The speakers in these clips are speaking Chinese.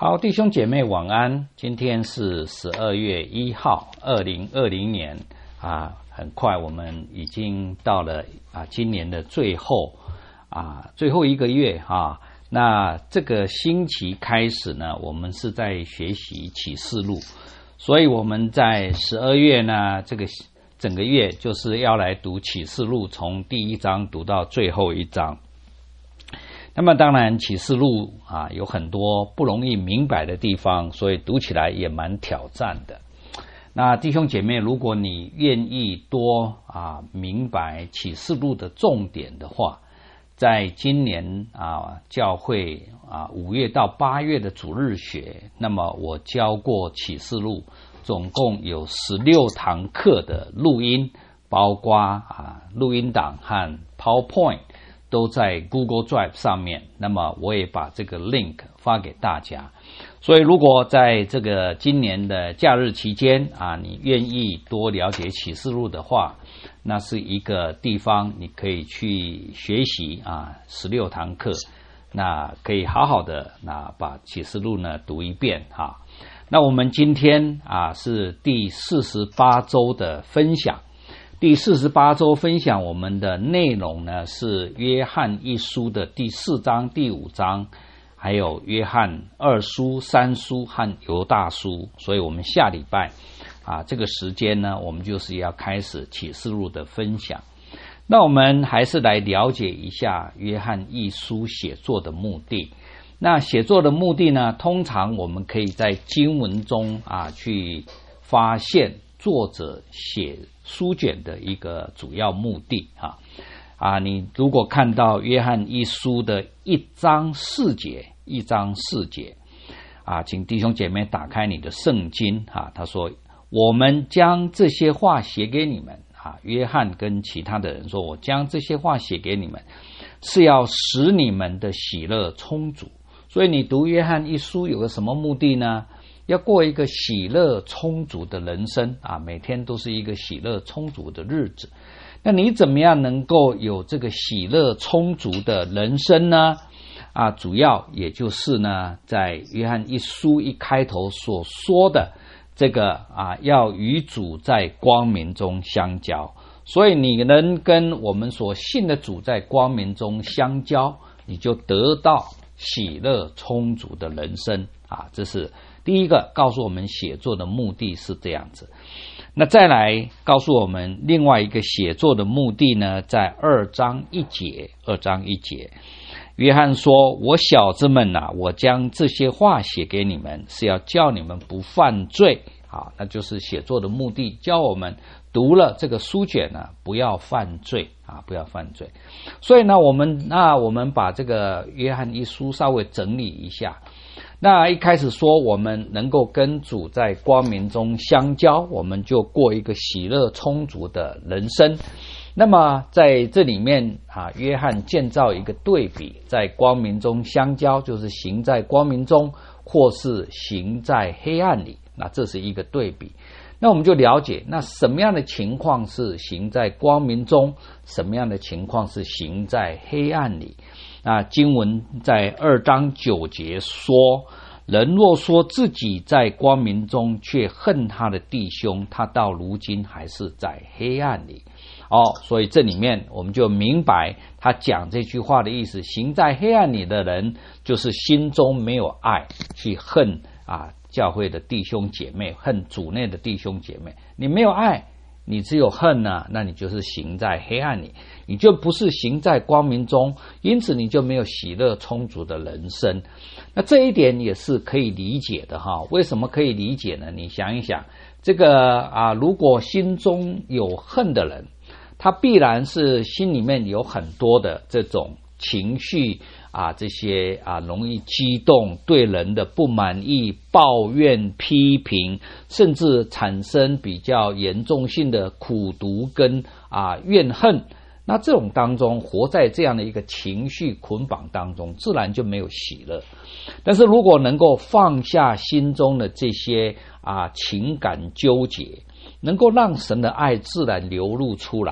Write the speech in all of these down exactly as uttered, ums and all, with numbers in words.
好，弟兄姐妹晚安。今天是十二月一号，二零二零年啊，很快我们已经到了啊今年的最后啊最后一个月啊。那这个星期开始呢，我们是在学习启示录，所以我们在十二月呢，这个整个月就是要来读启示录，从第一章读到最后一章。那么当然启示录啊有很多不容易明白的地方，所以读起来也蛮挑战的。那弟兄姐妹，如果你愿意多啊明白启示录的重点的话，在今年啊教会啊五月到八月的主日学，那么我教过启示录总共有十六堂课的录音，包括啊录音档和 PowerPoint都在 Google Drive 上面，那么我也把这个 link 发给大家。所以如果在这个今年的假日期间啊，你愿意多了解启示录的话，那是一个地方你可以去学习啊十六堂课，那可以好好的那把启示录呢读一遍哈。那我们今天啊是第四十八周的分享。第四十八周分享我们的内容呢是约翰一书的第四章、第五章，还有约翰二书、三书和犹大书。所以我们下礼拜啊这个时间呢，我们就是要开始启示录的分享。那我们还是来了解一下约翰一书写作的目的。那写作的目的呢，通常我们可以在经文中啊去发现作者写书卷的一个主要目的啊啊！你如果看到约翰一书的一章四节，一章四节啊，请弟兄姐妹打开你的圣经啊。他说：“我们将这些话写给你们啊。”约翰跟其他的人说：“我将这些话写给你们，是要使你们的喜乐充足。”所以你读约翰一书有个什么目的呢？要过一个喜乐充足的人生啊，每天都是一个喜乐充足的日子。那你怎么样能够有这个喜乐充足的人生呢？啊，主要也就是呢，在约翰一书一开头所说的这个啊，要与主在光明中相交。所以你能跟我们所信的主在光明中相交，你就得到喜乐充足的人生啊，这是第一个告诉我们写作的目的是这样子。那再来告诉我们另外一个写作的目的呢，在二章一节，二章一节，约翰说：“我小子们啊，我将这些话写给你们，是要叫你们不犯罪。”好，那就是写作的目的，教我们读了这个书卷呢，不要犯罪啊，不要犯罪。所以呢，我们那我们把这个约翰一书稍微整理一下。那一开始说我们能够跟主在光明中相交，我们就过一个喜乐充足的人生。那么在这里面啊，约翰建造一个对比，在光明中相交就是行在光明中，或是行在黑暗里，那这是一个对比。那我们就了解，那什么样的情况是行在光明中，什么样的情况是行在黑暗里。那经文在二章九节说：“人若说自己在光明中，却恨他的弟兄，他到如今还是在黑暗里。”哦，所以这里面我们就明白他讲这句话的意思。行在黑暗里的人，就是心中没有爱，去恨啊教会的弟兄姐妹，恨主内的弟兄姐妹。你没有爱，你只有恨呢、啊，那你就是行在黑暗里，你就不是行在光明中，因此你就没有喜乐充足的人生。那这一点也是可以理解的哈。为什么可以理解呢？你想一想，这个啊，如果心中有恨的人，他必然是心里面有很多的这种情绪啊，这些啊容易激动，对人的不满意、抱怨、批评，甚至产生比较严重性的苦毒跟啊怨恨。那这种当中，活在这样的一个情绪捆绑当中，自然就没有喜乐。但是如果能够放下心中的这些啊情感纠结，能够让神的爱自然流露出来，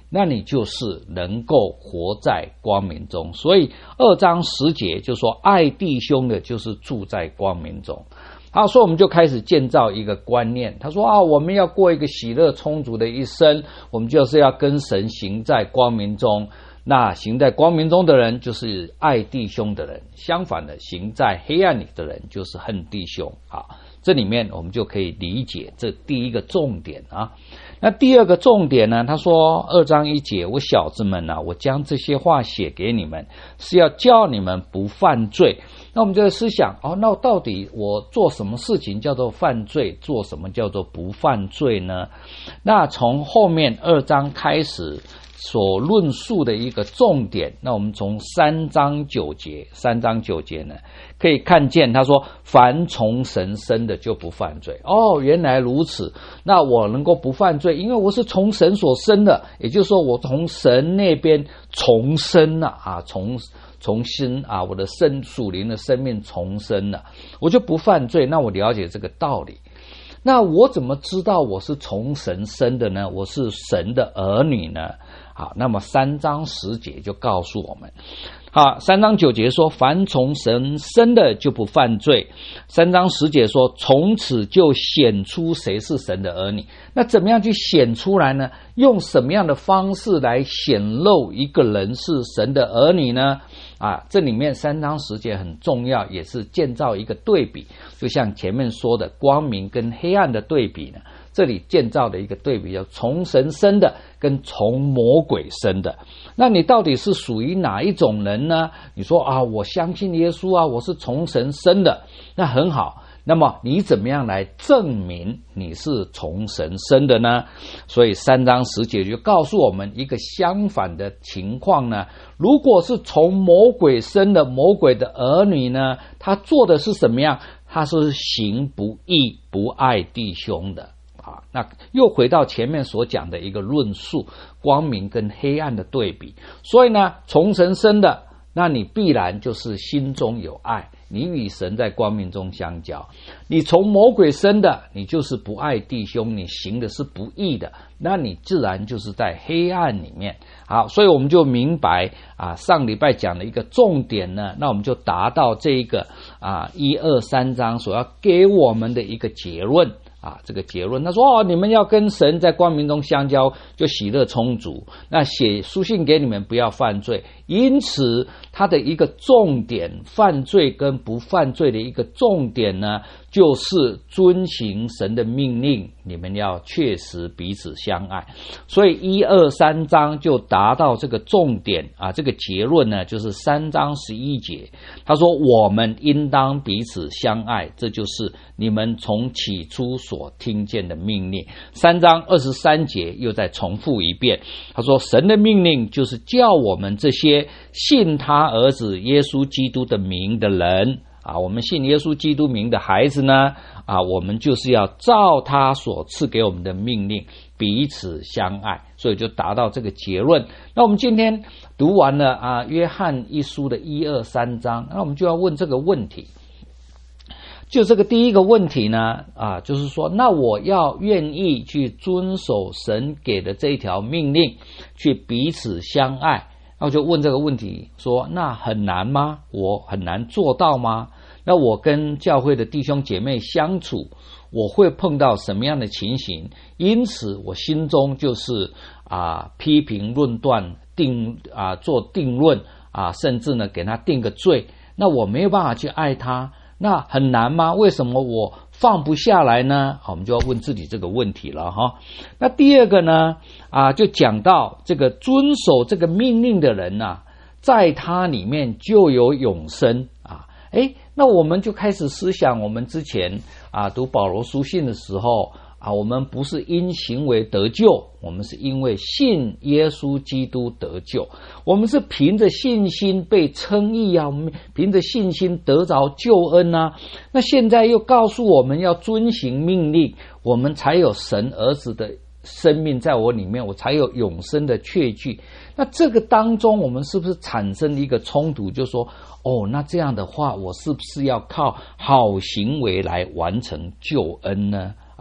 那你就是能够活在光明中。所以二章十节就说，爱弟兄的就是住在光明中。好，所以我们就开始建造一个观念。他说啊，我们要过一个喜乐充足的一生，我们就是要跟神行在光明中。那行在光明中的人就是爱弟兄的人，相反的，行在黑暗里的人就是恨弟兄。好，这里面我们就可以理解这第一个重点啊。那第二个重点呢，他说二章一节，我小子们啊，我将这些话写给你们，是要叫你们不犯罪。那我们就在思想，哦，那到底我做什么事情叫做犯罪，做什么叫做不犯罪呢？那从后面二章开始所论述的一个重点，那我们从三章九节，三章九节呢，可以看见他说，凡从神生的就不犯罪。哦，原来如此，那我能够不犯罪，因为我是从神所生的，也就是说我从神那边重生了啊，重重新啊，我的生属灵的生命重生了，我就不犯罪。那我了解这个道理。那我怎么知道我是从神生的呢？我是神的儿女呢？好，那么三章十节就告诉我们，好，三章九节说，凡从神生的就不犯罪。三章十节说，从此就显出谁是神的儿女。那怎么样去显出来呢？用什么样的方式来显露一个人是神的儿女呢？啊，这里面三章十节很重要，也是建造一个对比，就像前面说的光明跟黑暗的对比呢，这里建造的一个对比，叫从神生的跟从魔鬼生的。那你到底是属于哪一种人呢？你说啊，我相信耶稣啊，我是从神生的，那很好。那么你怎么样来证明你是从神生的呢？所以三章十节就告诉我们一个相反的情况呢。如果是从魔鬼生的，魔鬼的儿女呢，他做的是什么样？他是行不义、不爱弟兄的啊。那又回到前面所讲的一个论述，光明跟黑暗的对比。所以呢，从神生的，那你必然就是心中有爱，你与神在光明中相交。你从魔鬼生的，你就是不爱弟兄，你行的是不义的，那你自然就是在黑暗里面。好，所以我们就明白啊，上礼拜讲的一个重点呢，那我们就达到这一个啊一二三章所要给我们的一个结论。啊，这个结论，他说哦，你们要跟神在光明中相交，就喜乐充足。那写书信给你们，不要犯罪。因此，他的一个重点，犯罪跟不犯罪的一个重点呢，就是遵行神的命令，你们要确实彼此相爱。所以一二三章就达到这个重点啊，这个结论呢，就是三章十一节，他说我们应当彼此相爱，这就是你们从起初所听见的命令。三章二十三节又再重复一遍，他说神的命令就是叫我们这些信他儿子耶稣基督的名的人啊，我们信耶稣基督名的孩子呢啊，我们就是要照他所赐给我们的命令彼此相爱。所以就达到这个结论。那我们今天读完了啊约翰一书的一二三章，那我们就要问这个问题。就这个第一个问题呢啊，就是说那我要愿意去遵守神给的这一条命令，去彼此相爱。那我就问这个问题说，那很难吗？我很难做到吗？那我跟教会的弟兄姐妹相处，我会碰到什么样的情形？因此我心中就是啊批评论断定啊做定论啊，甚至呢给他定个罪。那我没有办法去爱他，那很难吗？为什么我放不下来呢？我们就要问自己这个问题了哈。那第二个呢啊，就讲到这个遵守这个命令的人啊，在他里面就有永生啊。诶，那我们就开始思想，我们之前啊读保罗书信的时候啊，我们不是因行为得救，我们是因为信耶稣基督得救。我们是凭着信心被称义啊，我们凭着信心得着救恩啊。那现在又告诉我们要遵行命令，我们才有神儿子的生命在我里面，我才有永生的确据。那这个当中我们是不是产生一个冲突，就是说哦，那这样的话我是不是要靠好行为来完成救恩呢？啊，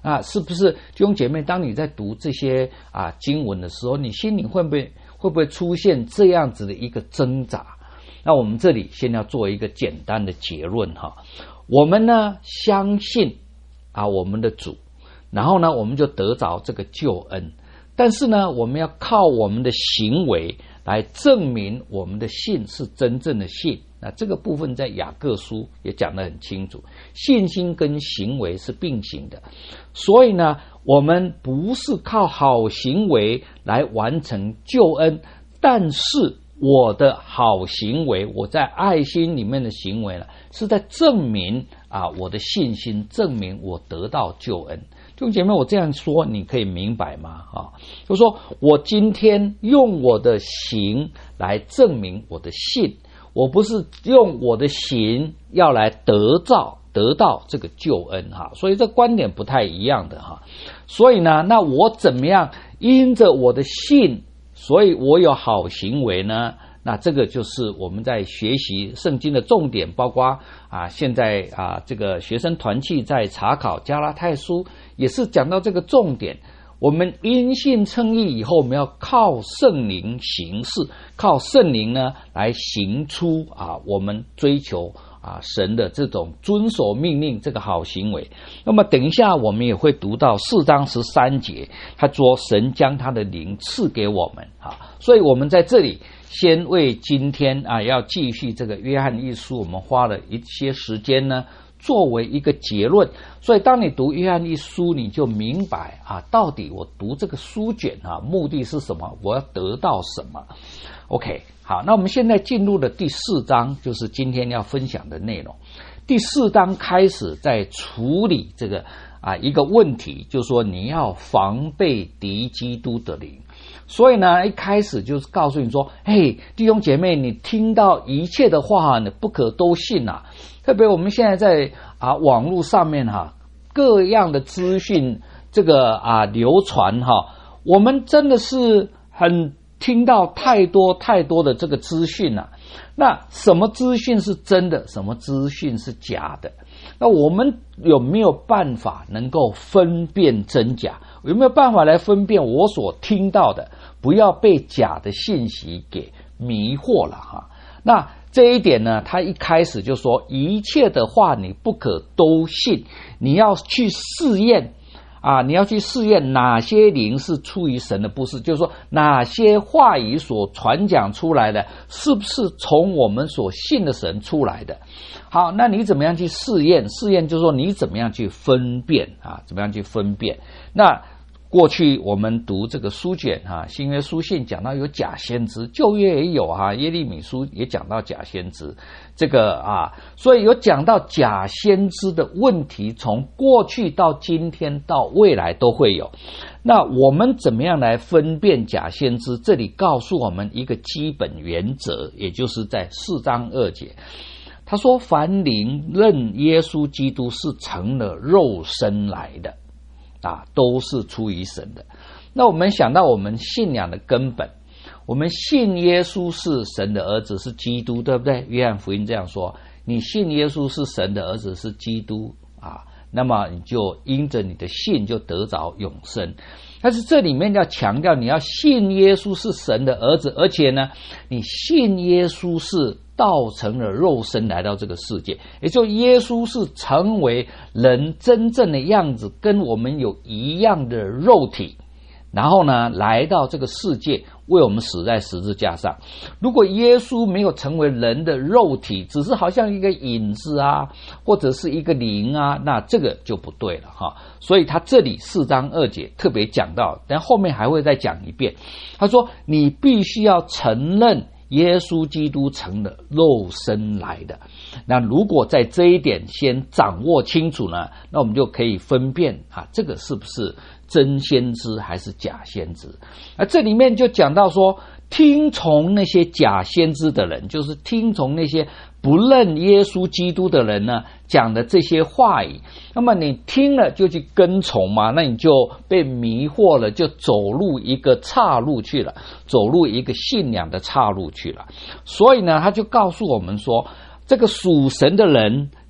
啊，是不是弟兄姐妹，当你在读这些啊经文的时候，你心里会不会会不会出现这样子的一个挣扎？那我们这里先要做一个简单的结论哈，我们呢相信啊我们的主，然后呢我们就得着这个救恩，但是呢我们要靠我们的行为来证明我们的信是真正的信。那这个部分在雅各书也讲得很清楚，信心跟行为是并行的，所以呢我们不是靠好行为来完成救恩，但是我的好行为，我在爱心里面的行为呢，是在证明啊我的信心，证明我得到救恩。弟兄姐妹，我这样说你可以明白吗？啊，就是说我今天用我的行来证明我的信，我不是用我的行要来得到得到这个救恩哈，所以这观点不太一样的哈。所以呢，那我怎么样因着我的信，所以我有好行为呢？那这个就是我们在学习圣经的重点，包括啊现在啊这个学生团契在查考加拉太书，也是讲到这个重点。我们因信称义以后，我们要靠圣灵行事，靠圣灵呢来行出啊我们追求啊神的这种遵守命令这个好行为。那么等一下我们也会读到四章十三节，他说神将他的灵赐给我们啊，所以我们在这里先为今天啊要继续这个约翰一书，我们花了一些时间呢作为一个结论。所以当你读约翰一书，你就明白啊，到底我读这个书卷啊目的是什么，我要得到什么。 OK， 好，那我们现在进入了第四章，就是今天要分享的内容。第四章开始在处理这个啊一个问题，就是说你要防备敌基督的灵。所以呢一开始就是告诉你说，嘿弟兄姐妹，你听到一切的话你不可都信啊。特别我们现在在啊网络上面哈、啊、各样的资讯这个啊流传哈、啊，我们真的是很听到太多太多的这个资讯啊。那什么资讯是真的，什么资讯是假的？那我们有没有办法能够分辨真假？有没有办法来分辨我所听到的，不要被假的信息给迷惑了哈？那这一点呢，他一开始就说，一切的话你不可都信，你要去试验啊，你要去试验哪些灵是出于神的，不是，就是说哪些话语所传讲出来的，是不是从我们所信的神出来的。好，那你怎么样去试验？试验就是说你怎么样去分辨啊？怎么样去分辨？那过去我们读这个书卷啊，新约书信讲到有假先知，旧约也有啊，耶利米书也讲到假先知，这个啊，所以有讲到假先知的问题，从过去到今天到未来都会有。那我们怎么样来分辨假先知？这里告诉我们一个基本原则，也就是在四章二节，他说凡灵认耶稣基督是成了肉身来的啊，都是出于神的。那我们想到我们信仰的根本，我们信耶稣是神的儿子，是基督，对不对？约翰福音这样说，你信耶稣是神的儿子，是基督啊，那么你就因着你的信就得着永生。但是这里面要强调，你要信耶稣是神的儿子，而且呢你信耶稣是道成了肉身来到这个世界，也就耶稣是成为人真正的样子，跟我们有一样的肉体，然后呢来到这个世界为我们死在十字架上。如果耶稣没有成为人的肉体，只是好像一个影子啊，或者是一个灵啊，那这个就不对了哈。所以他这里四章二节特别讲到，但后面还会再讲一遍，他说你必须要承认耶稣基督成了肉身来的。那如果在这一点先掌握清楚呢，那我们就可以分辨啊，这个是不是真先知还是假先知。而这里面就讲到说，听从那些假先知的人，就是听从那些不认耶稣基督的人呢讲的这些话语，那么你听了就去跟从嘛，那你就被迷惑了，就走入一个岔路去了，走入一个信仰的岔路去了。所以呢他就告诉我们说，这个属神的人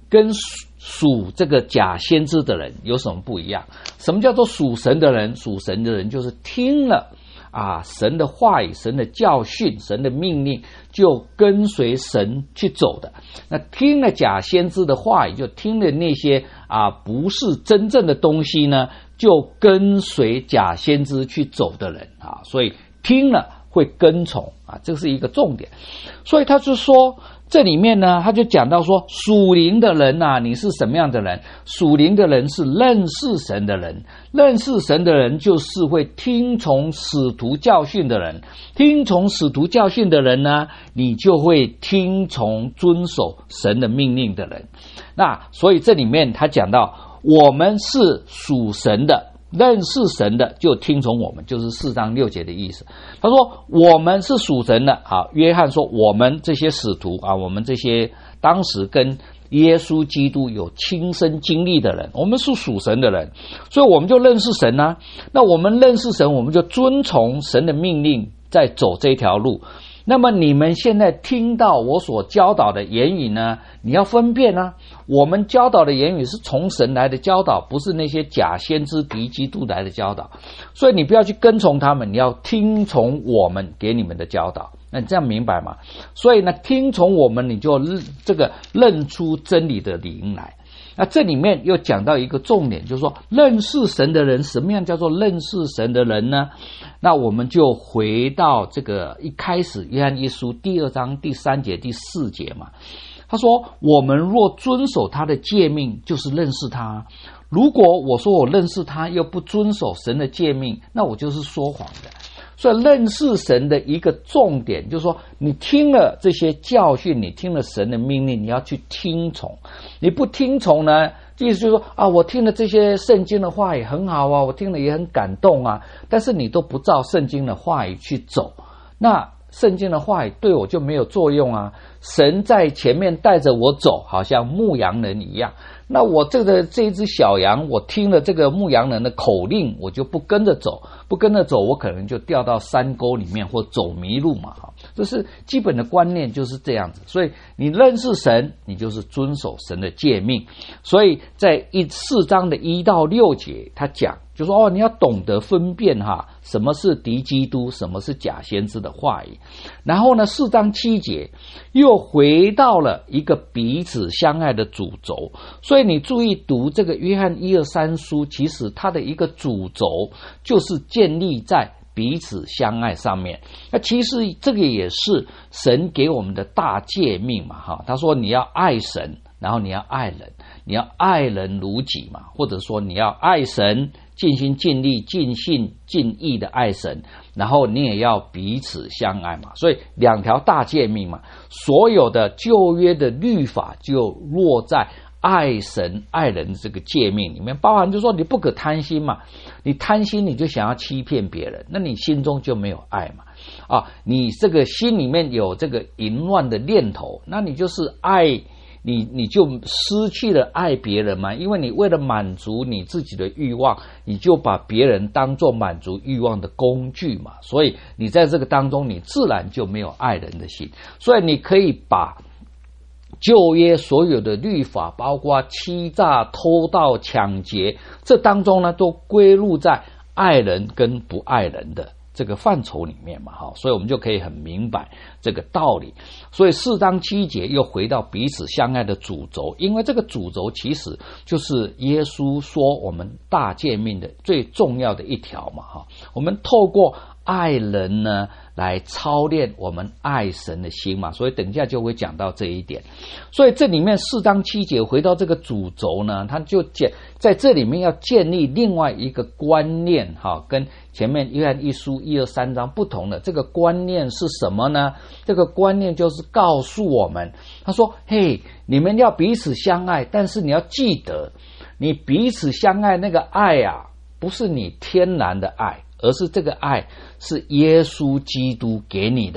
跟属这个假先知的人有什么不一样？什么叫做属神的人？属神的人就是听了啊神的话语、神的教训、神的命令，就跟随神去走的。那听了假先知的话语，就听了那些啊不是真正的东西呢，就跟随假先知去走的人啊。所以听了会跟从啊，这是一个重点。所以他就说，这里面呢，他就讲到说，属灵的人啊，你是什么样的人？属灵的人是认识神的人，认识神的人就是会听从使徒教训的人，听从使徒教训的人呢，你就会听从遵守神的命令的人。那所以这里面他讲到，我们是属神的，认识神的就听从我们，就是四章六节的意思。他说我们是属神的啊，约翰说我们这些使徒啊，我们这些当时跟耶稣基督有亲身经历的人，我们是属神的人，所以我们就认识神啊。那我们认识神，我们就遵从神的命令，在走这条路。那么你们现在听到我所教导的言语呢，你要分辨啊，我们教导的言语是从神来的教导，不是那些假先知敌基督来的教导。所以你不要去跟从他们，你要听从我们给你们的教导。那你这样明白吗？所以呢，听从我们，你就这个认出真理的灵来。那这里面又讲到一个重点，就是说认识神的人，什么样叫做认识神的人呢？那我们就回到这个一开始约翰一书第二章第三节第四节嘛。他说我们若遵守他的诫命，就是认识他。如果我说我认识他又不遵守神的诫命，那我就是说谎的。所以认识神的一个重点就是说，你听了这些教训，你听了神的命令，你要去听从。你不听从呢，意思就是说啊，我听了这些圣经的话语很好啊，我听了也很感动啊，但是你都不照圣经的话语去走，那圣经的话语对我就没有作用啊。神在前面带着我走，好像牧羊人一样。那我这个这一只小羊，我听了这个牧羊人的口令，我就不跟着走，不跟着走，我可能就掉到山沟里面或走迷路嘛。这是基本的观念，就是这样子。所以你认识神，你就是遵守神的诫命。所以在一四章的一到六节，他讲就说哦，你要懂得分辨哈，什么是敌基督，什么是假先知的话语。然后呢，四章七节又回到了一个彼此相爱的主轴。所以你注意读这个约翰一二三书，其实它的一个主轴就是建立在彼此相爱上面。那其实这个也是神给我们的大诫命嘛，哈。他说你要爱神，然后你要爱人，你要爱人如己嘛，或者说你要爱神，尽心尽力尽心尽意的爱神，然后你也要彼此相爱嘛。所以两条大诫命嘛，所有的旧约的律法就落在爱神爱人这个诫命里面，包含就说你不可贪心嘛，你贪心你就想要欺骗别人，那你心中就没有爱嘛。啊，你这个心里面有这个淫乱的念头，那你就是爱你你就失去了爱别人嘛，因为你为了满足你自己的欲望，你就把别人当作满足欲望的工具嘛，所以你在这个当中你自然就没有爱人的心。所以你可以把旧约所有的律法，包括欺诈、偷盗、抢劫，这当中呢都归入在爱人跟不爱人的这个范畴里面嘛，哈，所以我们就可以很明白这个道理。所以四章七节又回到彼此相爱的主轴，因为这个主轴其实就是耶稣说我们大诫命的最重要的一条嘛，哈。我们透过爱人呢来操练我们爱神的心嘛，所以等一下就会讲到这一点。所以这里面四章七节回到这个主轴呢，他就建在这里面要建立另外一个观念哈，跟前面约翰一书一二三章不同的这个观念是什么呢？这个观念就是告诉我们，他说嘿，你们要彼此相爱，但是你要记得，你彼此相爱那个爱啊，不是你天然的爱，而是这个爱是耶稣基督给你的。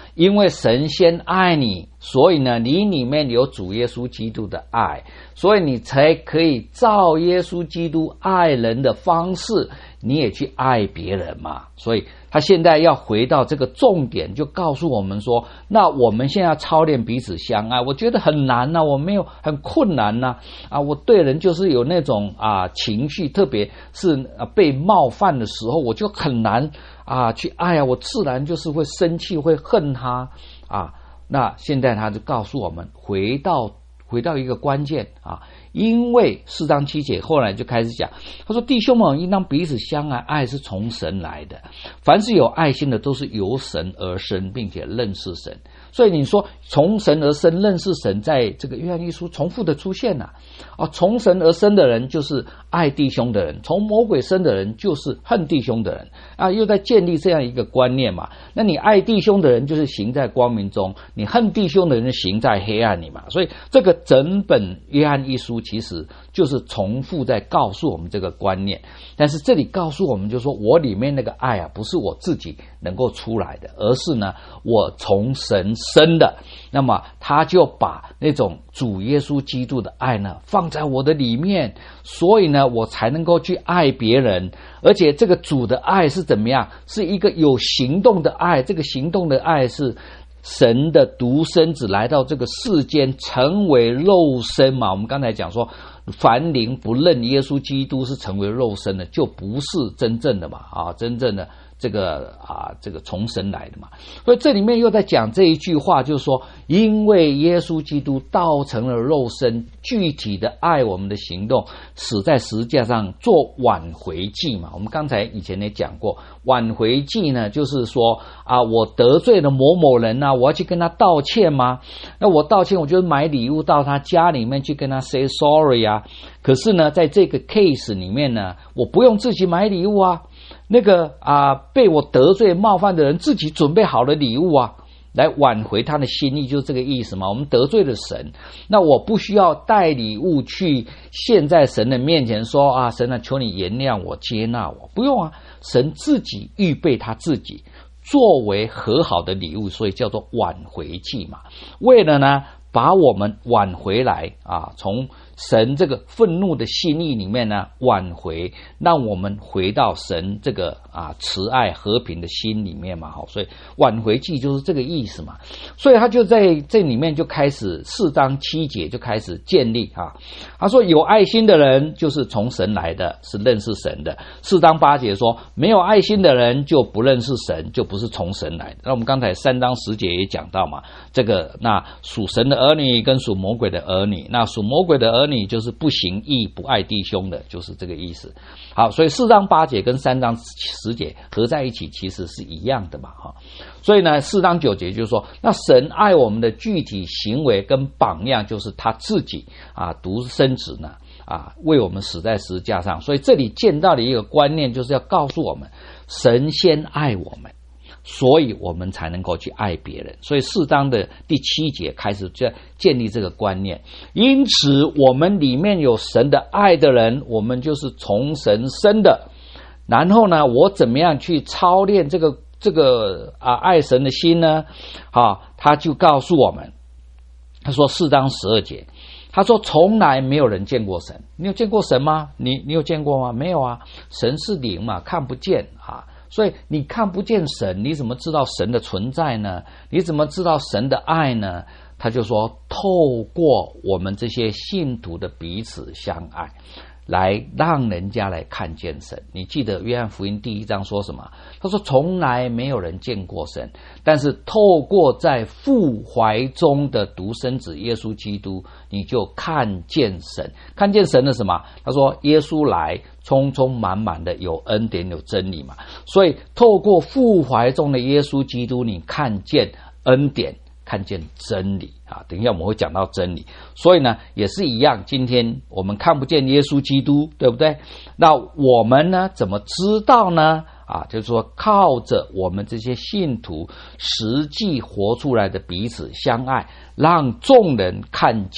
因为神先爱你，所以呢，你里面有主耶稣基督的爱，所以你才可以照耶稣基督爱人的方式，你也去爱别人嘛。所以他现在要回到这个重点，就告诉我们说，那我们现在要操练彼此相爱，我觉得很难啊，我没有很困难啊，啊，我对人就是有那种啊情绪，特别是啊被冒犯的时候，我就很难啊去爱啊，我自然就是会生气，会恨他啊。那现在他就告诉我们，回到回到一个关键啊，因为四章七节后来就开始讲，他说弟兄们应当彼此相爱，爱是从神来的，凡是有爱心的都是由神而生，并且认识神。所以你说从神而生认识神，在这个约翰一书重复的出现啊，哦，从神而生的人就是爱弟兄的人，从魔鬼生的人就是恨弟兄的人啊，又在建立这样一个观念嘛。那你爱弟兄的人就是行在光明中，你恨弟兄的人行在黑暗里嘛。所以这个整本约翰一书其实就是重复在告诉我们这个观念，但是这里告诉我们就是说，我里面那个爱啊，不是我自己能够出来的，而是呢我从神生的，那么他就把那种主耶稣基督的爱呢放在我的里面，所以呢我才能够去爱别人。而且这个主的爱是怎么样，是一个有行动的爱，这个行动的爱是神的独生子来到这个世间成为肉身嘛。我们刚才讲说，凡灵不认耶稣基督是成为肉身的，就不是真正的嘛啊，真正的这个啊，这个从神来的嘛。所以这里面又在讲这一句话，就是说，因为耶稣基督道成了肉身，具体的爱我们的行动，死在十字架上做挽回祭嘛。我们刚才以前也讲过，挽回祭呢，就是说啊，我得罪了某某人啊，我要去跟他道歉吗？那我道歉，我就买礼物到他家里面去跟他 say sorry 啊。可是呢，在这个 case 里面呢，我不用自己买礼物啊。那个啊，被我得罪冒犯的人自己准备好了礼物啊，来挽回他的心意，就是这个意思嘛。我们得罪了神，那我不需要带礼物去献在神的面前说啊，神啊，求你原谅我，接纳我，不用啊，神自己预备他自己作为和好的礼物，所以叫做挽回祭嘛。为了呢，把我们挽回来啊，从神这个愤怒的心意里面呢挽回，让我们回到神这个啊慈爱和平的心里面嘛。好，所以挽回祭就是这个意思嘛。所以他就在这里面就开始四章七节就开始建立啊。他说有爱心的人就是从神来的，是认识神的。四章八节说没有爱心的人就不认识神，就不是从神来的。那我们刚才三章十节也讲到嘛，这个那属神的儿女跟属魔鬼的儿女，那属魔鬼的儿女就是不行义不爱弟兄的，就是这个意思。好，所以四章八节跟三章十节合在一起其实是一样的嘛。所以呢四章九节就是说，那神爱我们的具体行为跟榜样就是他自己啊独生子呢啊为我们死在十字架上。所以这里见到的一个观念就是要告诉我们，神先爱我们，所以我们才能够去爱别人。所以四章的第七节开始就建立这个观念，因此我们里面有神的爱的人，我们就是从神生的。然后呢，我怎么样去操练这个这个啊爱神的心呢？啊，他就告诉我们，他说四章十二节，他说从来没有人见过神。你有见过神吗？你你有见过吗？没有啊，神是灵嘛，看不见啊。所以你看不见神，你怎么知道神的存在呢？你怎么知道神的爱呢？他就说透过我们这些信徒的彼此相爱，来让人家来看见神。你记得约翰福音第一章说什么？他说从来没有人见过神，但是透过在父怀中的独生子耶稣基督，你就看见神。看见神的什么？他说耶稣来充充满满的有恩典有真理嘛。所以透过父怀中的耶稣基督，你看见恩典，看见真理啊！等一下我们会讲到真理。所以呢也是一样，今天我们看不见耶稣基督，对不对？那我们呢怎么知道呢？啊，就是说靠着我们这些信徒实际活出来的彼此相爱，让众人看见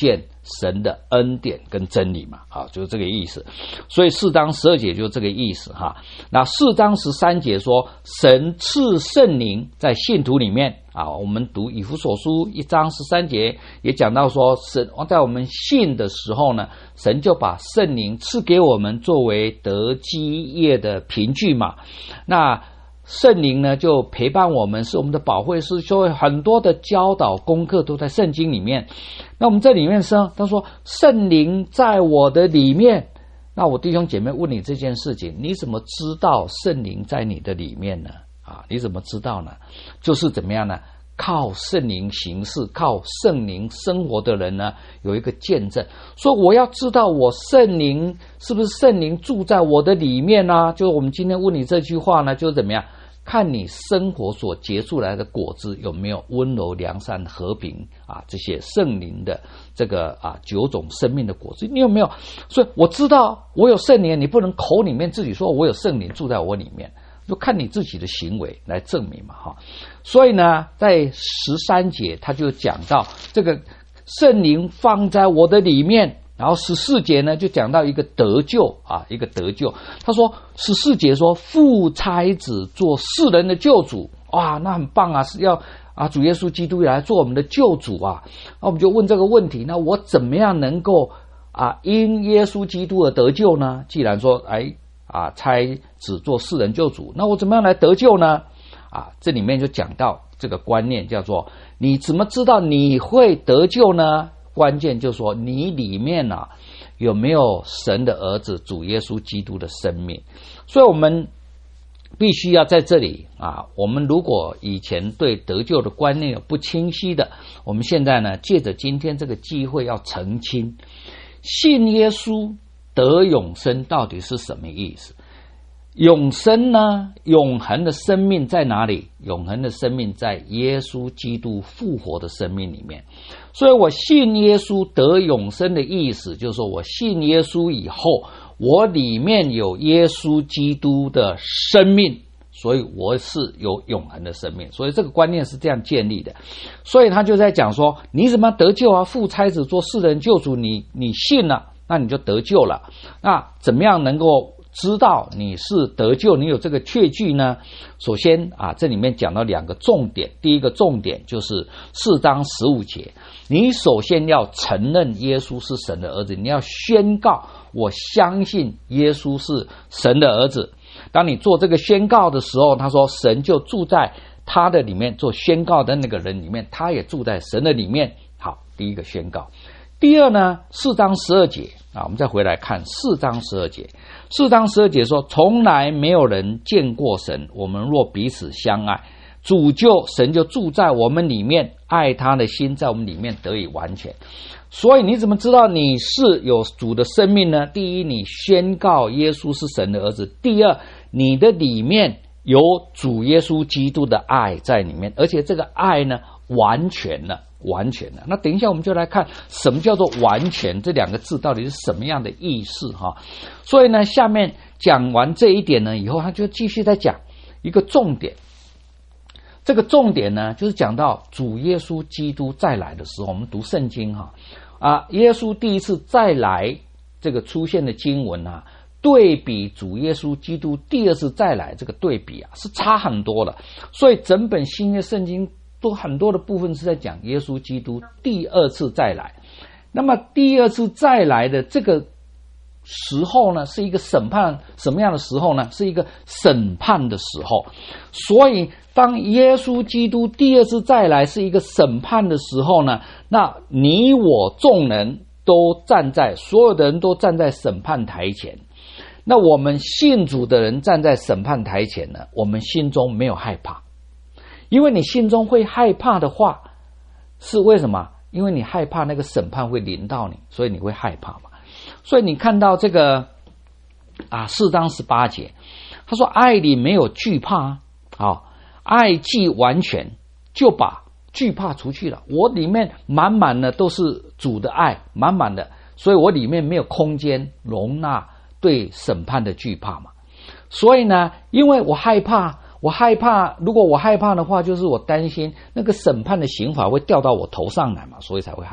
神的恩典跟真理嘛，好，就是这个意思。所以四章十二节就是这个意思哈。那四章十三节说，神赐圣灵在信徒里面啊，我们读以弗所书一章十三节也讲到说，神在我们信的时候呢，神就把圣灵赐给我们作为得基业的凭据嘛。那圣灵呢就陪伴我们，是我们的保惠师，所以很多的教导功课都在圣经里面。那我们这里面说，他说圣灵在我的里面，那我弟兄姐妹问你这件事情，你怎么知道圣灵在你的里面呢？啊，你怎么知道呢？就是怎么样呢？靠圣灵行事，靠圣灵生活的人呢，有一个见证，说我要知道我圣灵是不是圣灵住在我的里面呢？就我们今天问你这句话呢，就是怎么样？看你生活所结出来的果子有没有温柔、良善、和平啊，这些圣灵的这个啊九种生命的果子，你有没有？所以我知道我有圣灵，你不能口里面自己说我有圣灵住在我里面，就看你自己的行为来证明嘛，哈。所以呢，在十三节他就讲到这个圣灵放在我的里面。然后十四节呢就讲到一个得救啊，一个得救。他说十四节说父差子做世人的救主，哇，那很棒啊，是要啊主耶稣基督来做我们的救主啊。那我们就问这个问题，那我怎么样能够啊因耶稣基督而得救呢？既然说哎啊差子做世人救主，那我怎么样来得救呢？啊，这里面就讲到这个观念，叫做你怎么知道你会得救呢？关键就是说你里面啊有没有神的儿子主耶稣基督的生命。所以我们必须要在这里啊，我们如果以前对得救的观念有不清晰的，我们现在呢借着今天这个机会要澄清，信耶稣得永生到底是什么意思。永生呢，永恒的生命在哪里？永恒的生命在耶稣基督复活的生命里面。所以我信耶稣得永生的意思，就是说我信耶稣以后，我里面有耶稣基督的生命，所以我是有永恒的生命。所以这个观念是这样建立的。所以他就在讲说，你怎么得救啊？父差子做世人救主，你你信了，那你就得救了。那怎么样能够知道你是得救，你有这个确据呢？首先啊，这里面讲到两个重点。第一个重点就是四章十五节，你首先要承认耶稣是神的儿子，你要宣告我相信耶稣是神的儿子。当你做这个宣告的时候，他说神就住在他的里面，做宣告的那个人里面，他也住在神的里面。好，第一个宣告。第二呢，四章十二节啊，我们再回来看四章十二节。四章十二节说，从来没有人见过神，我们若彼此相爱，主就神就住在我们里面，爱他的心在我们里面得以完全。所以你怎么知道你是有主的生命呢？第一，你宣告耶稣是神的儿子；第二，你的里面有主耶稣基督的爱在里面，而且这个爱呢完全了。完全的。那等一下我们就来看什么叫做完全，这两个字到底是什么样的意思哈。所以呢，下面讲完这一点呢以后，他就继续再讲一个重点。这个重点呢，就是讲到主耶稣基督再来的时候，我们读圣经哈啊，耶稣第一次再来这个出现的经文啊，对比主耶稣基督第二次再来这个对比啊，是差很多了。所以整本新约圣经都很多的部分是在讲耶稣基督第二次再来。那么第二次再来的这个时候呢，是一个审判，什么样的时候呢？是一个审判的时候。所以当耶稣基督第二次再来是一个审判的时候呢，那你我众人都站在，所有的人都站在审判台前。那我们信主的人站在审判台前呢，我们心中没有害怕。因为你心中会害怕的话，是为什么？因为你害怕那个审判会临到你，所以你会害怕嘛。所以你看到这个啊，四章十八节，他说爱里没有惧怕啊，爱既完全，就把惧怕除去了。我里面满满的都是主的爱，满满的，所以我里面没有空间容纳对审判的惧怕嘛。所以呢，因为我害怕。我害怕，如果我害怕的话，就是我担心那个审判的刑罚会掉到我头上来嘛，所以才会害怕。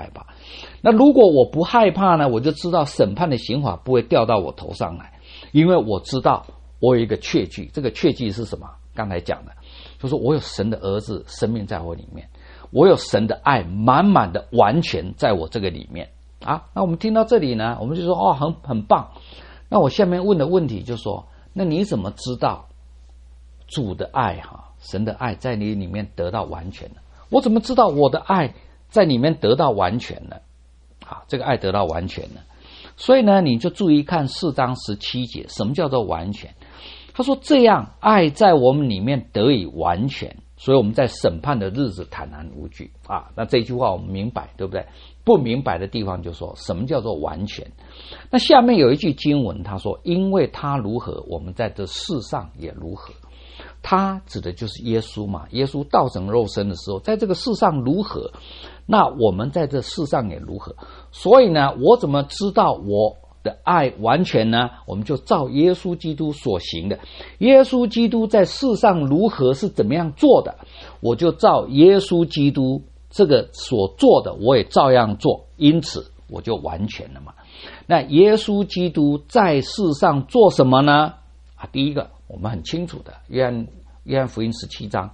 那如果我不害怕呢，我就知道审判的刑罚不会掉到我头上来，因为我知道我有一个确据。这个确据是什么？刚才讲的，就是我有神的儿子生命在我里面，我有神的爱满满的完全在我这个里面啊。那我们听到这里呢，我们就说哦，很很棒。那我下面问的问题就说，那你怎么知道主的爱哈，神的爱在你里面得到完全呢？我怎么知道我的爱在里面得到完全呢？啊，这个爱得到完全呢？所以呢，你就注意看四章十七节，什么叫做完全？他说这样爱在我们里面得以完全，所以我们在审判的日子坦然无惧啊。那这句话我们明白，对不对？不明白的地方就说什么叫做完全。那下面有一句经文，他说因为他如何，我们在这世上也如何。他指的就是耶稣嘛，耶稣道成肉身的时候，在这个世上如何，那我们在这世上也如何。所以呢，我怎么知道我的爱完全呢？我们就照耶稣基督所行的，耶稣基督在世上如何是怎么样做的，我就照耶稣基督这个所做的我也照样做，因此我就完全了嘛。那耶稣基督在世上做什么呢？啊，第一个我们很清楚的，约翰约翰福音十七章，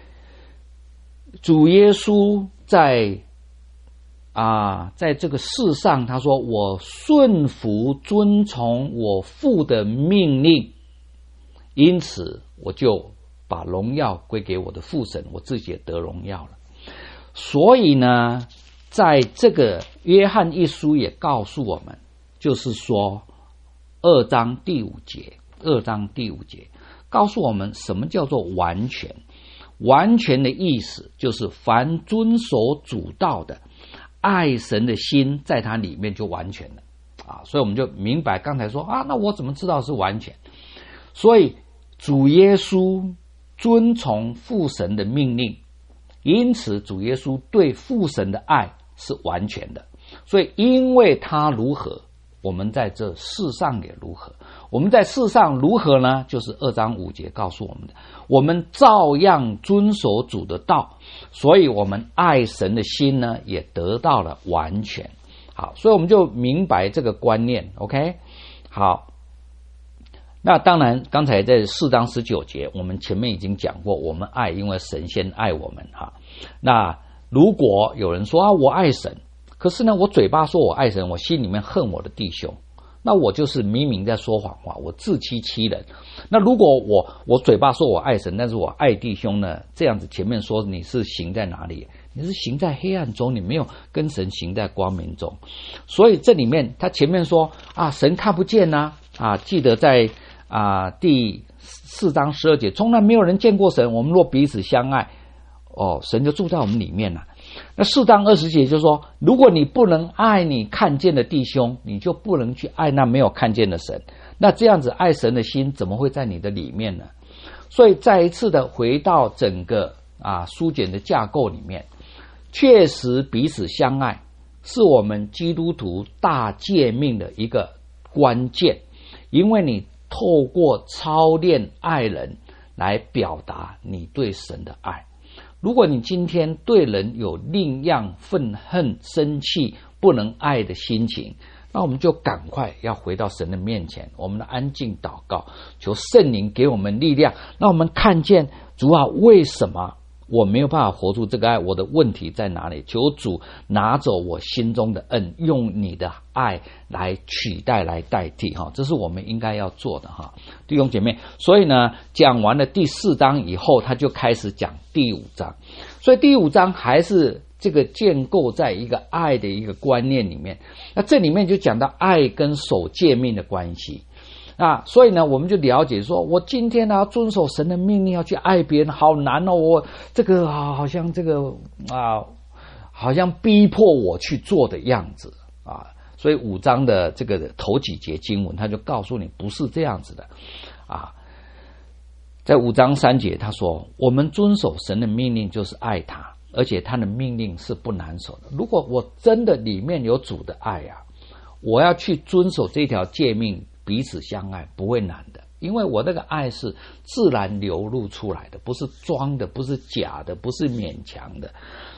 主耶稣在啊，在这个世上，他说我顺服遵从我父的命令，因此我就把荣耀归给我的父神，我自己也得荣耀了。所以呢，在这个约翰一书也告诉我们，就是说二章第五节，二章第五节告诉我们什么叫做完全。完全的意思就是凡遵守主道的，爱神的心在他里面就完全了啊。所以我们就明白刚才说啊，那我怎么知道是完全？所以主耶稣遵从父神的命令，因此主耶稣对父神的爱是完全的。所以因为他如何，我们在这世上也如何。我们在世上如何呢？就是二章五节告诉我们的，我们照样遵守主的道，所以我们爱神的心呢也得到了完全。好，所以我们就明白这个观念 OK。 好，那当然刚才在四章十九节我们前面已经讲过，我们爱因为神先爱我们哈。那如果有人说啊，我爱神，可是呢我嘴巴说我爱神，我心里面恨我的弟兄，那我就是明明在说谎话，我自欺欺人。那如果我我嘴巴说我爱神，但是我爱弟兄呢，这样子前面说你是行在哪里？你是行在黑暗中，你没有跟神行在光明中。所以这里面他前面说啊，神看不见啊，啊记得在啊第四章十二节，从来没有人见过神，我们若彼此相爱，哦，神就住在我们里面了。那四章二十节就说，如果你不能爱你看见的弟兄，你就不能去爱那没有看见的神。那这样子爱神的心怎么会在你的里面呢？所以再一次的回到整个啊书简的架构里面，确实彼此相爱是我们基督徒大诫命的一个关键，因为你透过操练爱人来表达你对神的爱。如果你今天对人有另样愤恨、生气、不能爱的心情，那我们就赶快要回到神的面前，我们的安静祷告，求圣灵给我们力量，让我们看见主啊，为什么我没有办法活出这个爱？我的问题在哪里？求主拿走我心中的恨，用你的爱来取代、来代替哈，这是我们应该要做的哈，弟兄姐妹。所以呢，讲完了第四章以后，他就开始讲第五章。所以第五章还是这个建构在一个爱的一个观念里面。那这里面就讲到爱跟守诫命的关系。啊，所以呢，我们就了解说，我今天呢要遵守神的命令，要去爱别人，好难哦！我这个啊，好像这个啊，好像逼迫我去做的样子啊。所以五章的这个头几节经文，他就告诉你不是这样子的啊。在五章三节，他说，我们遵守神的命令就是爱他，而且他的命令是不难守的。如果我真的里面有主的爱啊，我要去遵守这条诫命，彼此相爱不会难的，因为我那个爱是自然流露出来的，不是装的，不是假的，不是勉强的。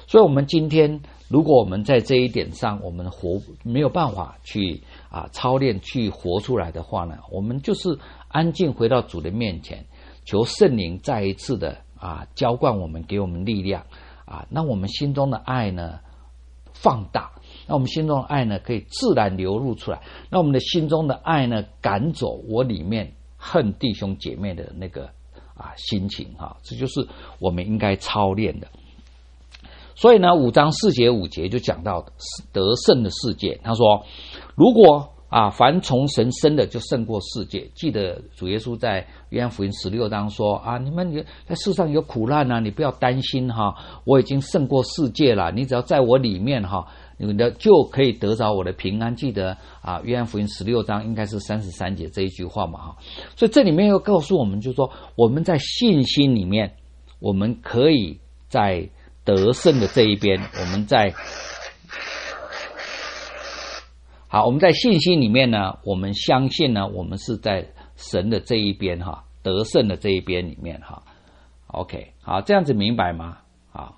所以我们今天如果我们在这一点上我们活没有办法去啊操练去活出来的话呢，我们就是安静回到主的面前，求圣灵再一次的啊浇灌我们，给我们力量啊，那我们心中的爱呢放大，那我们心中的爱呢可以自然流露出来，那我们的心中的爱呢赶走我里面恨弟兄姐妹的那个啊心情哈，这就是我们应该操练的。所以呢，五章四节五节就讲到得胜的世界。他说，如果啊凡从神生的就胜过世界。记得主耶稣在约翰福音十六章说啊，你们在世上有苦难啊，你不要担心哈，我已经胜过世界了，你只要在我里面哈，你们的就可以得着我的平安。记得啊，约翰福音十六章应该是三十三节这一句话嘛哈。所以这里面又告诉我们，就是说我们在信心里面，我们可以在得胜的这一边，我们在好，我们在信心里面呢，我们相信呢，我们是在神的这一边哈，得胜的这一边里面哈。OK， 好，这样子明白吗？好，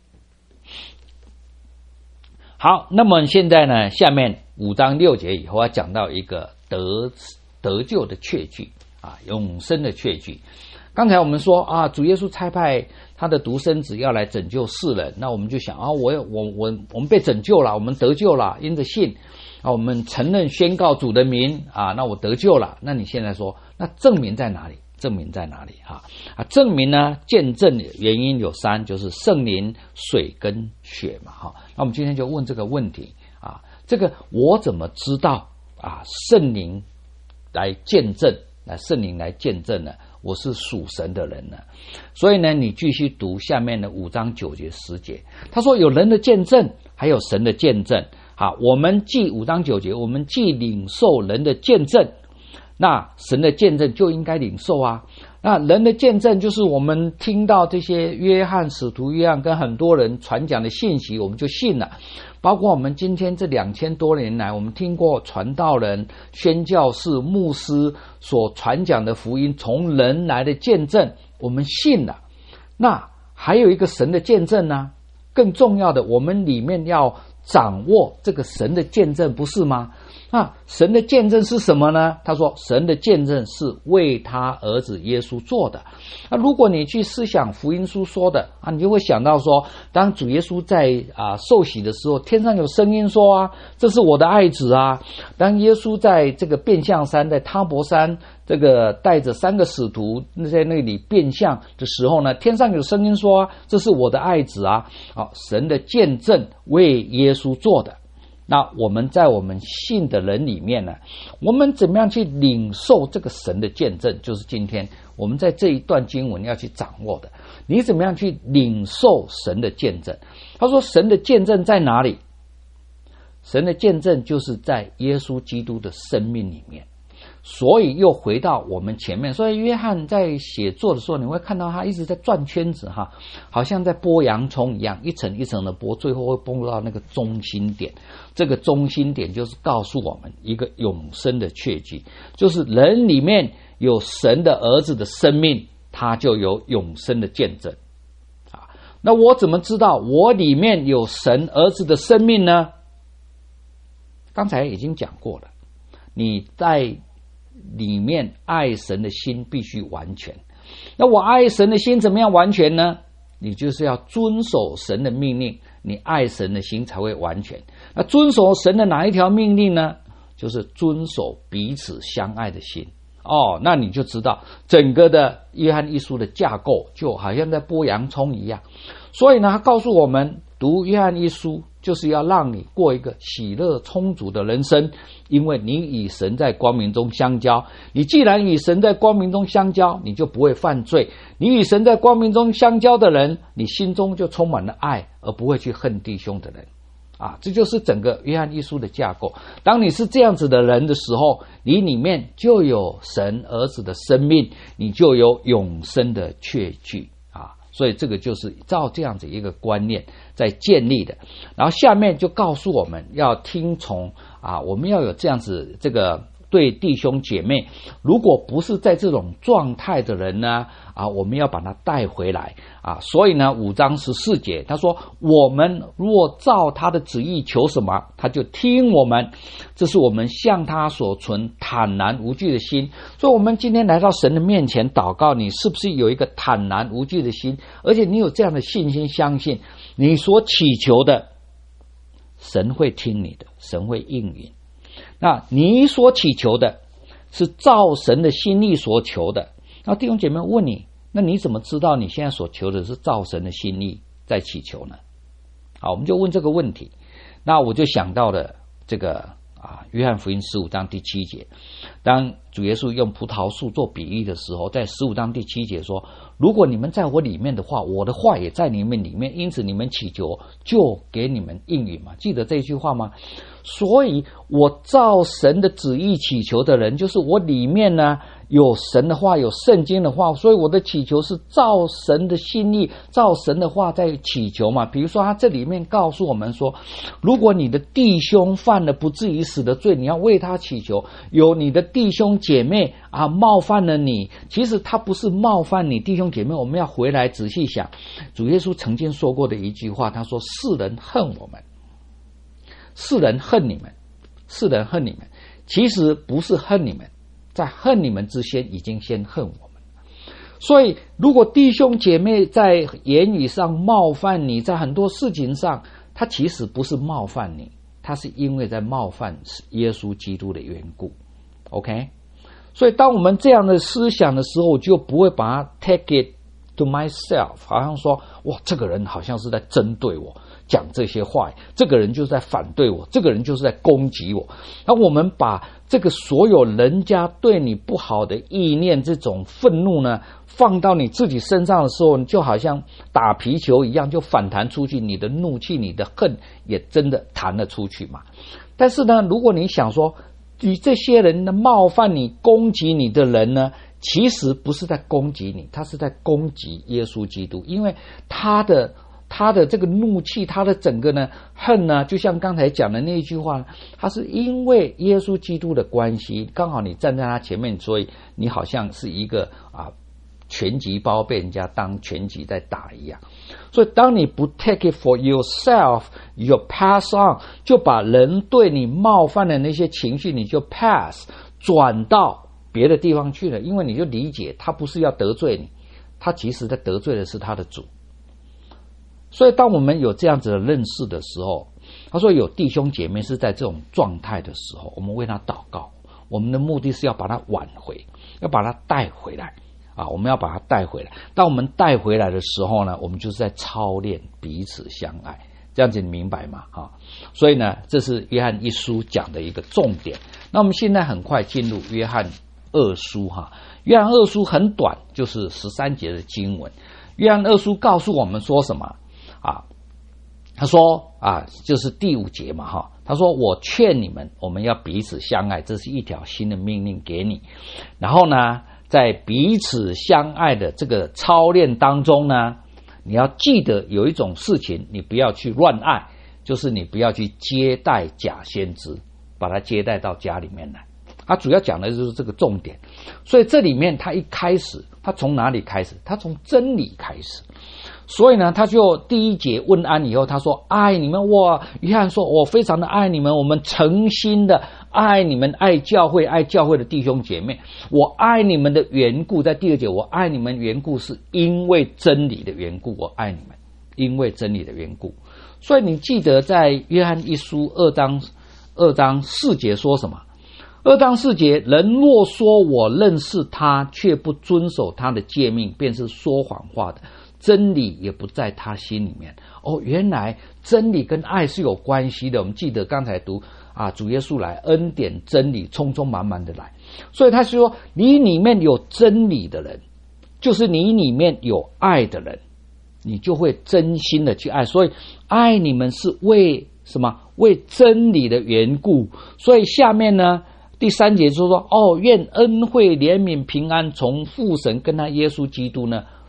好，那么现在呢，下面五章六节以后要讲到一个得得救的确据啊，永生的确据。刚才我们说啊，主耶稣差派他的独生子要来拯救世人，那我们就想啊，我我我我们被拯救了，我们得救了，因着信啊，我们承认宣告主的名啊，那我得救了。那你现在说，那证明在哪里？证明在哪里啊？啊，证明呢，见证原因有三，就是圣灵、水跟血嘛哈。那我们今天就问这个问题啊，这个我怎么知道啊？圣灵来见证，来圣灵来见证呢？我是属神的人呢，所以呢，你继续读下面的五章九节十节，他说有人的见证，还有神的见证。好，我们既五章九节，我们既领受人的见证，那神的见证就应该领受啊。那人的见证就是我们听到这些约翰使徒约翰跟很多人传讲的信息，我们就信了。包括我们今天这两千多年来，我们听过传道人、宣教士、牧师所传讲的福音，从人来的见证，我们信了。那还有一个神的见证呢，更重要的，我们里面要掌握这个神的见证，不是吗？那神的见证是什么呢？他说神的见证是为他儿子耶稣做的。那如果你去思想福音书说的啊，你就会想到说，当主耶稣在啊受洗的时候，天上有声音说啊，这是我的爱子啊。当耶稣在这个变相山，在他伯山这个带着三个使徒在那里变相的时候呢，天上有声音说啊，这是我的爱子啊。好，神的见证为耶稣做的。那我们在我们信的人里面呢，我们怎么样去领受这个神的见证，就是今天我们在这一段经文要去掌握的。你怎么样去领受神的见证？他说神的见证在哪里？神的见证就是在耶稣基督的生命里面。所以又回到我们前面，所以约翰在写作的时候，你会看到他一直在转圈子哈，好像在剥洋葱一样，一层一层的剥，最后会剥到那个中心点。这个中心点就是告诉我们一个永生的确据，就是人里面有神的儿子的生命，他就有永生的见证啊。那我怎么知道我里面有神儿子的生命呢？刚才已经讲过了，你在里面爱神的心必须完全。那我爱神的心怎么样完全呢？你就是要遵守神的命令，你爱神的心才会完全。那遵守神的哪一条命令呢？就是遵守彼此相爱的心。哦，那你就知道整个的约翰一书的架构就好像在剥洋葱一样。所以呢，他告诉我们读约翰一书就是要让你过一个喜乐充足的人生，因为你与神在光明中相交。你既然与神在光明中相交，你就不会犯罪。你与神在光明中相交的人，你心中就充满了爱，而不会去恨弟兄的人啊，这就是整个约翰一书的架构。当你是这样子的人的时候，你里面就有神儿子的生命，你就有永生的确据啊。所以这个就是照这样子一个观念在建立的。然后下面就告诉我们要听从啊，我们要有这样子这个对弟兄姐妹，如果不是在这种状态的人呢，啊，我们要把他带回来啊。所以呢，五章十四节他说，我们若照他的旨意求什么，他就听我们，这是我们向他所存坦然无惧的心。所以我们今天来到神的面前祷告，你是不是有一个坦然无惧的心？而且你有这样的信心，相信你所祈求的神会听你的，神会应允。那你所祈求的是照神的心意所求的。那弟兄姐妹问你，那你怎么知道你现在所求的是照神的心意在祈求呢？好，我们就问这个问题。那我就想到了这个啊，约翰福音十五章第七节，当主耶稣用葡萄树做比喻的时候，在十五章第七节说，如果你们在我里面的话，我的话也在你们里面，因此你们祈求就给你们应允嘛。记得这句话吗？所以我照神的旨意祈求的人，就是我里面呢有神的话，有圣经的话，所以我的祈求是照神的心意，照神的话在祈求嘛。比如说他这里面告诉我们说，如果你的弟兄犯了不至于死的罪，你要为他祈求。有你的弟兄姐妹啊冒犯了你，其实他不是冒犯你，弟兄姐妹，我们要回来仔细想，主耶稣曾经说过的一句话，他说，世人恨我们，世人恨你们，世人恨你们，其实不是恨你们，在恨你们之前已经先恨我们。所以如果弟兄姐妹在言语上冒犯你，在很多事情上他其实不是冒犯你，他是因为在冒犯耶稣基督的缘故。 OK， 所以当我们这样的思想的时候，我就不会把它 take it to myself， 好像说哇，这个人好像是在针对我讲这些话，这个人就是在反对我，这个人就是在攻击我。那我们把这个所有人家对你不好的意念，这种愤怒呢，放到你自己身上的时候，你就好像打皮球一样，就反弹出去，你的怒气，你的恨也真的弹了出去嘛。但是呢，如果你想说你这些人呢冒犯你攻击你的人呢，其实不是在攻击你，他是在攻击耶稣基督。因为他的他的这个怒气，他的整个呢恨呢，就像刚才讲的那一句话，他是因为耶稣基督的关系，刚好你站在他前面，所以你好像是一个啊拳击包被人家当拳击在打一样。所以当你不 take it for yourself， you pass on， 就把人对你冒犯的那些情绪，你就 pass 转到别的地方去了。因为你就理解他不是要得罪你，他其实在得罪的是他的主。所以当我们有这样子的认识的时候，他说有弟兄姐妹是在这种状态的时候，我们为他祷告，我们的目的是要把他挽回，要把他带回来啊！我们要把他带回来。当我们带回来的时候呢，我们就是在操练彼此相爱，这样子你明白吗？啊，所以呢，这是约翰一书讲的一个重点。那我们现在很快进入约翰二书哈。约翰二书很短，就是十三节的经文。约翰二书告诉我们说什么啊？他说啊，就是第五节嘛哈。他说我劝你们，我们要彼此相爱，这是一条新的命令给你。然后呢，在彼此相爱的这个操练当中呢，你要记得有一种事情，你不要去乱爱，就是你不要去接待假先知，把他接待到家里面来。他主要讲的就是这个重点。所以这里面他一开始，他从哪里开始？他从真理开始。所以呢，他就第一节问安以后，他说爱你们。哇，约翰说我非常的爱你们，我们诚心的爱你们，爱教会，爱教会的弟兄姐妹。我爱你们的缘故，在第二节，我爱你们缘故是因为真理的缘故，我爱你们，因为真理的缘故。所以你记得在约翰一书二章二章四节说什么？二章四节，人若说我认识他，却不遵守他的诫命，便是说谎话的，真理也不在他心里面。哦，原来真理跟爱是有关系的。我们记得刚才读啊，主耶稣来，恩典真理充充满满的来。所以他说，你里面有真理的人，就是你里面有爱的人，你就会真心的去爱。所以爱你们是为什么？为真理的缘故。所以下面呢，第三节就说，哦，愿恩惠、怜悯、平安从父神跟他耶稣基督呢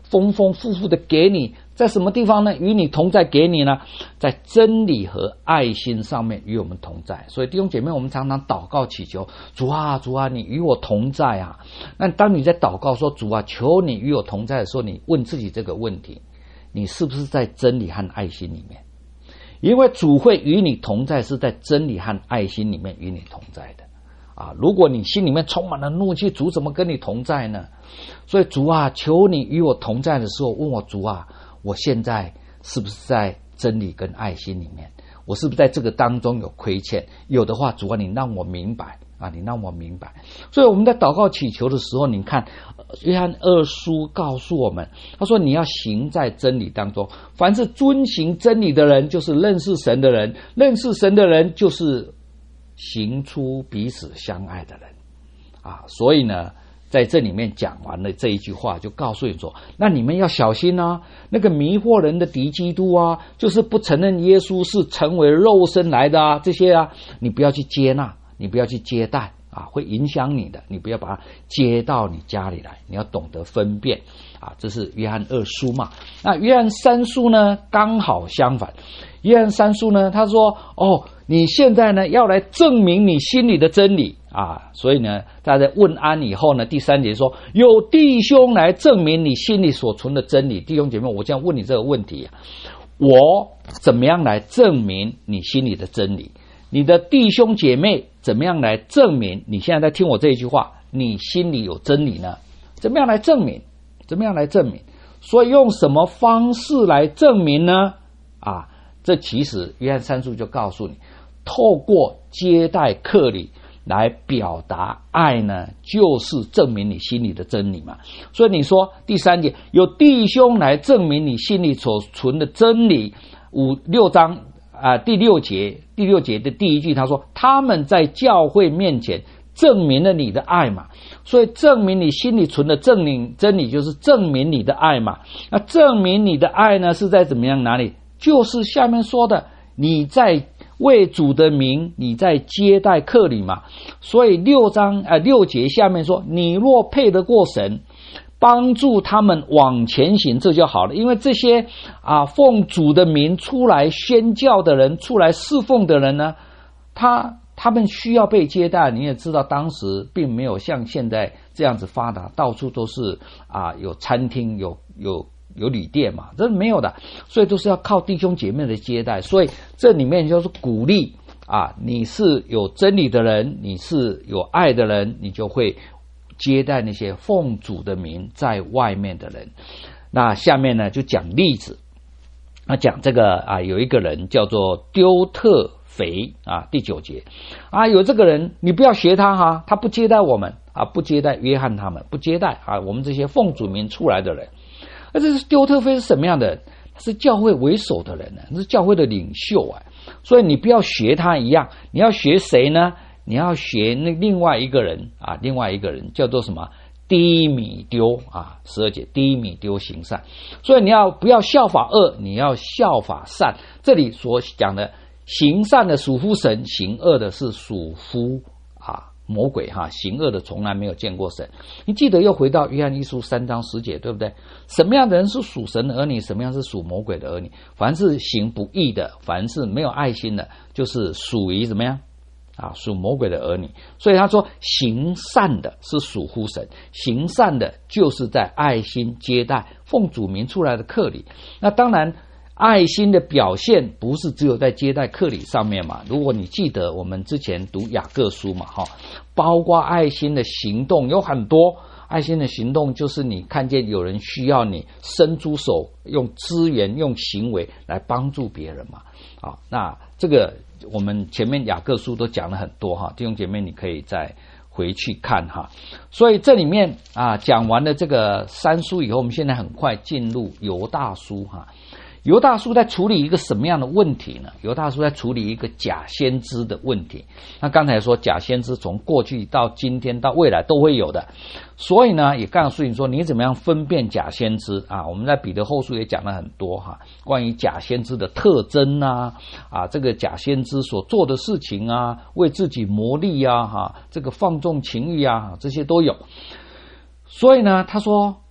丰丰富富的给你，在什么地方呢？与你同在，给你呢，在真理和爱心上面与我们同在。所以弟兄姐妹，我们常常祷告祈求，主啊主啊，你与我同在啊。那当你在祷告说主啊求你与我同在的时候，你问自己这个问题，你是不是在真理和爱心里面？因为主会与你同在，是在真理和爱心里面与你同在的啊！如果你心里面充满了怒气，主怎么跟你同在呢？所以主啊，求你与我同在的时候，问我主啊，我现在是不是在真理跟爱心里面？我是不是在这个当中有亏欠？有的话，主啊，你让我明白啊，你让我明白。所以我们在祷告祈求的时候，你看约翰二书告诉我们，他说你要行在真理当中，凡是遵行真理的人，就是认识神的人，认识神的人就是行出彼此相爱的人啊。所以呢，在这里面讲完了这一句话，就告诉你说，那你们要小心啊，那个迷惑人的敌基督啊，就是不承认耶稣是成为肉身来的啊，这些啊，你不要去接纳，你不要去接待啊，会影响你的，你不要把它接到你家里来，你要懂得分辨啊。这是约翰二书嘛。那约翰三书呢，刚好相反。约翰三书呢，他说哦，你现在呢要来证明你心里的真理啊，所以呢，他在问安以后呢，第三节说有弟兄来证明你心里所存的真理。弟兄姐妹，我这样问你这个问题啊，我怎么样来证明你心里的真理？你的弟兄姐妹怎么样来证明你现在在听我这一句话，你心里有真理呢？怎么样来证明？怎么样来证明？所以用什么方式来证明呢？啊，这其实约翰三书就告诉你，透过接待客礼来表达爱呢，就是证明你心里的真理嘛。所以你说第三节，有弟兄来证明你心里所存的真理。五六章啊、呃，第六节，第六节的第一句，他说他们在教会面前证明了你的爱嘛。所以证明你心里存的真理，真理就是证明你的爱嘛。那证明你的爱呢，是在怎么样哪里？就是下面说的，你在为主的名，你在接待客礼嘛。所以六章呃六节下面说，你若配得过神，帮助他们往前行，这就好了。因为这些啊奉主的名出来宣教的人，出来侍奉的人呢，他他们需要被接待。你也知道，当时并没有像现在这样子发达，到处都是啊有餐厅，有有。有旅店嘛，这是没有的，所以都是要靠弟兄姐妹的接待。所以这里面就是鼓励啊，你是有真理的人，你是有爱的人，你就会接待那些奉主的名在外面的人。那下面呢就讲例子，那讲这个啊，有一个人叫做丢特腓啊，第九节啊，有这个人，你不要学他哈，他不接待我们啊，不接待约翰他们，不接待啊我们这些奉主名出来的人。而这是丢特腓是什么样的人？他是教会为首的人呢，是教会的领袖啊。所以你不要学他一样，你要学谁呢？你要学那另外一个人啊，另外一个人叫做什么？低米丢啊，十二节低米丢行善。所以你要不要效法恶？你要效法善。这里所讲的行善的属乎神，行恶的是属乎啊魔鬼哈，行恶的从来没有见过神。你记得又回到约翰一书三章十节，对不对？什么样的人是属神的儿女，什么样是属魔鬼的儿女？凡是行不义的，凡是没有爱心的，就是属于怎么样啊？属魔鬼的儿女。所以他说行善的是属乎神，行善的就是在爱心接待奉主名出来的客礼。那当然爱心的表现不是只有在接待客礼上面嘛。如果你记得我们之前读雅各书嘛，包括爱心的行动有很多。爱心的行动就是你看见有人需要，你伸出手，用资源用行为来帮助别人嘛。啊，那这个我们前面雅各书都讲了很多哈，弟兄姐妹你可以再回去看哈。所以这里面啊讲完了这个三书以后，我们现在很快进入犹大书哈。犹大书在处理一个什么样的问题呢？犹大书在处理一个假先知的问题。那刚才说假先知从过去到今天到未来都会有的，所以呢也告诉你说你怎么样分辨假先知啊。我们在彼得后书也讲了很多哈，关于假先知的特征啊，啊这个假先知所做的事情啊，为自己谋利啊，哈，这个放纵情欲啊，这些都有。所以呢他说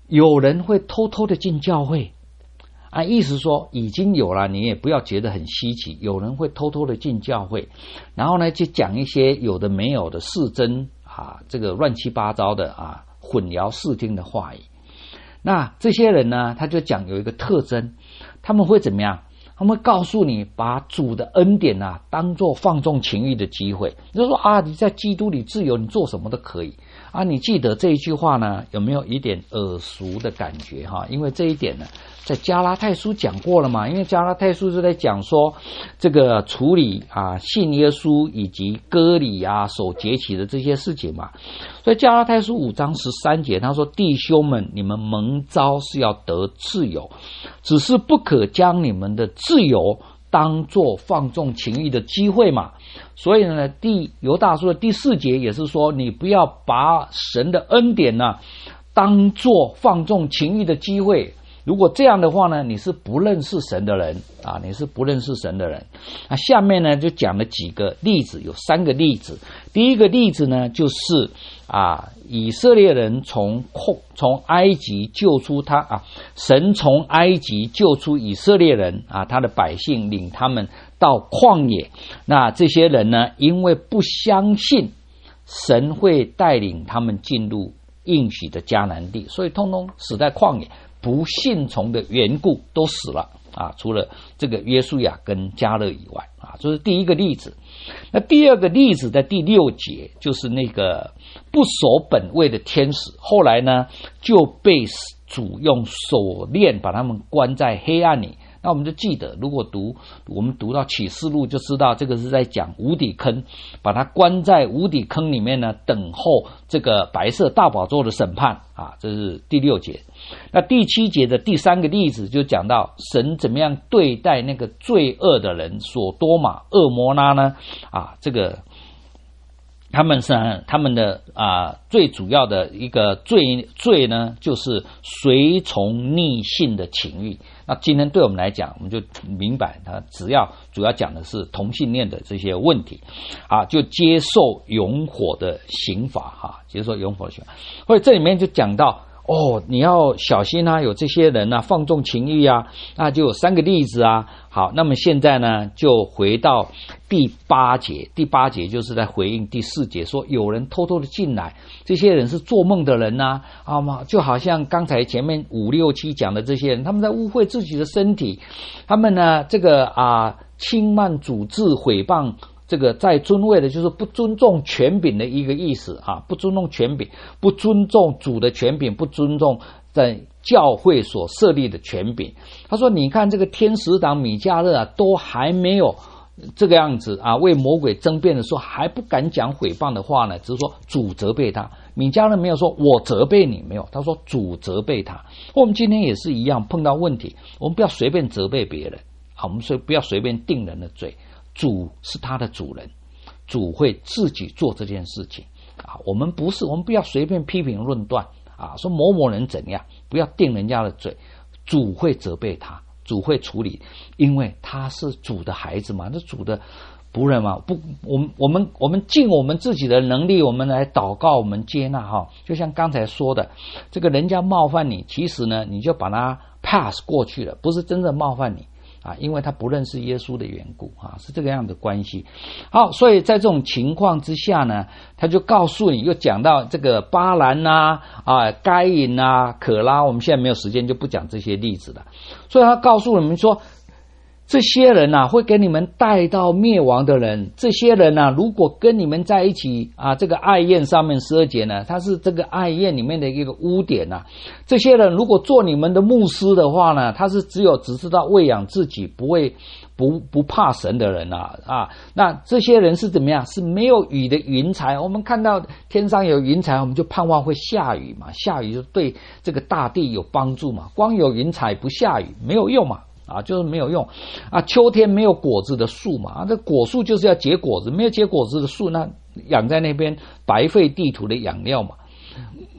有人会偷偷的进教会啊，意思说已经有了，你也不要觉得很稀奇，有人会偷偷的进教会，然后呢就讲一些有的没有的是真啊，这个乱七八糟的啊，混淆视听的话语。那这些人呢，他就讲有一个特征，他们会怎么样？他们会告诉你，把主的恩典啊当作放纵情欲的机会。就是说啊，你在基督里自由，你做什么都可以啊。你记得这一句话呢，有没有一点耳熟的感觉哈？因为这一点呢，在加拉太书讲过了嘛。因为加拉太书是在讲说这个处理啊信耶稣以及割礼啊守节期的这些事情嘛。所以加拉太书五章十三节他说，弟兄们，你们蒙召是要得自由，只是不可将你们的自由当作放纵情欲的机会嘛。所以呢，第犹大书的第四节也是说，你不要把神的恩典呢、啊、当作放纵情欲的机会。如果这样的话呢，你是不认识神的人啊，你是不认识神的人。那下面呢就讲了几个例子，有三个例子。第一个例子呢，就是啊，以色列人从从埃及救出他啊，神从埃及救出以色列人啊，他的百姓领他们到旷野。那这些人呢，因为不相信神会带领他们进入应许的迦南地，所以通通死在旷野。不信从的缘故都死了啊，除了这个约书亚跟迦勒以外啊，这是第一个例子。那第二个例子在第六节，就是那个不守本位的天使，后来呢就被主用锁链把他们关在黑暗里。那我们就记得，如果读我们读到启示录就知道，这个是在讲无底坑，把他关在无底坑里面呢，等候这个白色大宝座的审判啊，这是第六节。那第七节的第三个例子就讲到神怎么样对待那个罪恶的人，所多玛、恶摩拉呢啊，这个他们是他们的啊最主要的一个罪罪呢，就是随从逆性的情欲。那今天对我们来讲，我们就明白，他只要主要讲的是同性恋的这些问题啊，就接受永火的刑罚哈、啊，接受永火的刑罚。或者这里面就讲到哦，你要小心啊，有这些人啊放纵情欲啊，那就有三个例子啊。好，那么现在呢，就回到第八节，第八节就是在回应第四节，说有人偷偷的进来，这些人是做梦的人呐、啊，啊嘛，就好像刚才前面五六七讲的这些人，他们在污秽自己的身体，他们呢，这个啊轻慢主治毁谤。这个在尊位的就是不尊重权柄的一个意思啊，不尊重权柄，不尊重主的权柄，不尊重在教会所设立的权柄。他说你看这个天使长米迦勒啊，都还没有这个样子啊，为魔鬼争辩的时候还不敢讲毁谤的话呢，只是说主责备他。米迦勒没有说我责备你，没有，他说主责备他。我们今天也是一样，碰到问题我们不要随便责备别人啊，我们所以不要随便定人的罪。主是他的主人，主会自己做这件事情啊。我们不是，我们不要随便批评论断啊，说某某人怎样，不要定人家的罪。主会责备他，主会处理，因为他是主的孩子嘛，是主的仆人嘛。不，我们我们我们尽我们自己的能力，我们来祷告，我们接纳哈。就像刚才说的，这个人家冒犯你，其实呢，你就把他 pass 过去了，不是真正冒犯你。啊，因为他不认识耶稣的缘故啊，是这个样的关系。好，所以在这种情况之下呢，他就告诉你，又讲到这个巴兰啊、啊该隐啊、可拉，我们现在没有时间就不讲这些例子了。所以他告诉你们说，这些人啊，会给你们带到灭亡的人。这些人啊，如果跟你们在一起啊，这个爱宴上面十二节呢，它是这个爱宴里面的一个污点啊。这些人如果做你们的牧师的话呢，他是只有只知道喂养自己，不会不不怕神的人啊啊。那这些人是怎么样？是没有雨的云彩。我们看到天上有云彩，我们就盼望会下雨嘛，下雨就对这个大地有帮助嘛。光有云彩不下雨没有用嘛。啊，就是没有用啊！秋天没有果子的树嘛，啊，这果树就是要结果子，没有结果子的树，那养在那边白费地土的养料嘛。